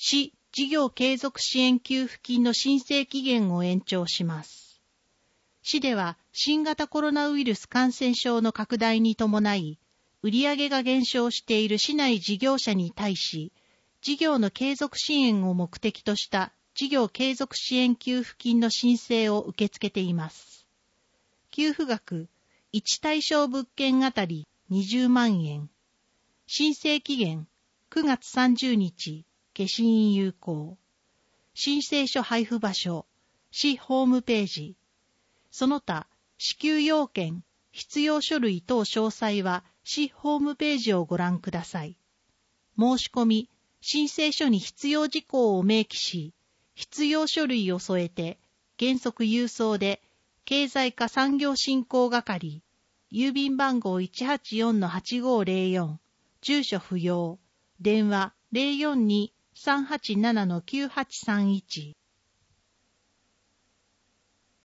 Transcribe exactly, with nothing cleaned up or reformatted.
市事業継続支援給付金の申請期限を延長します。市では新型コロナウイルス感染症の拡大に伴い、売上が減少している市内事業者に対し、事業の継続支援を目的とした事業継続支援給付金の申請を受け付けています。給付額、いち対象物件あたりにじゅうまんえん。申請期限、くがつさんじゅうにち、消印有効。申請書配布場所、市ホームページ。その他、支給要件、必要書類等詳細は市ホームページをご覧ください。申し込み、申請書に必要事項を明記し、必要書類を添えて、原則郵送で、経済課産業振興係、郵便番号 いちはちよんのはちごーぜろよん、住所不要、電話 ゼロよんに さんはちななのきゅうはちさんいち。